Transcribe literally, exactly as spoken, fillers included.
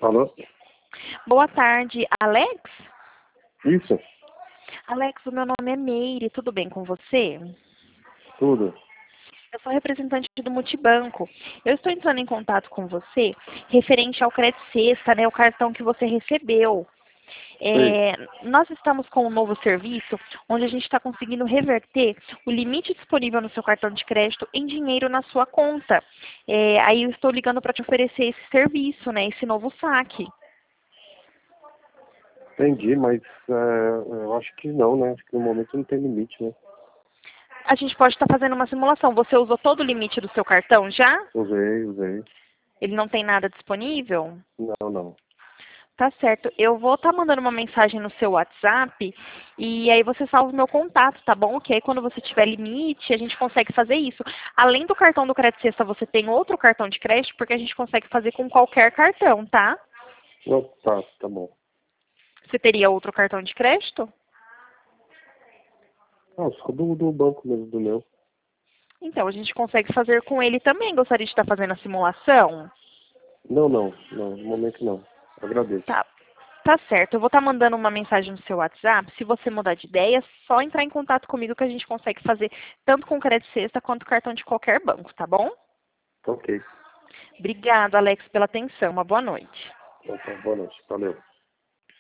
Alô? Boa tarde, Alex? Isso, Alex, o meu nome é Meire, tudo bem com você? tudo. Eu sou representante do Multibanco. Eu estou entrando em contato com você referente ao Crédito Sexta, né, o cartão que você recebeu. Sei. É, nós estamos com um novo serviço onde a gente está conseguindo reverter o limite disponível no seu cartão de crédito em dinheiro na sua conta. É, aí eu estou ligando para te oferecer esse serviço, né, esse novo saque. Entendi, mas é, eu acho que não, né? Acho que no momento não tem limite, né? A gente pode estar fazendo uma simulação. Você usou todo o limite do seu cartão já? Usei, usei. Ele não tem nada disponível? Não, não. Tá certo. Eu vou estar mandando uma mensagem no seu WhatsApp e aí você salva o meu contato, tá bom? Que aí quando você tiver limite, a gente consegue fazer isso. Além do cartão do Crédito Sexta, você tem outro cartão de crédito, porque a gente consegue fazer com qualquer cartão, tá? Não, tá, tá bom. Você teria outro cartão de crédito? Ah, só do, do banco mesmo, do meu. Então, a gente consegue fazer com ele também. Gostaria de estar fazendo a simulação? Não, não, não, no momento não. Agradeço. Tá. Tá certo, eu vou estar mandando uma mensagem no seu WhatsApp. Se você mudar de ideia, é só entrar em contato comigo que a gente consegue fazer tanto com Crédito Sexta quanto cartão de qualquer banco, tá bom? Ok. Obrigada, Alex, pela atenção. Uma boa noite. Então tá, boa noite. Valeu.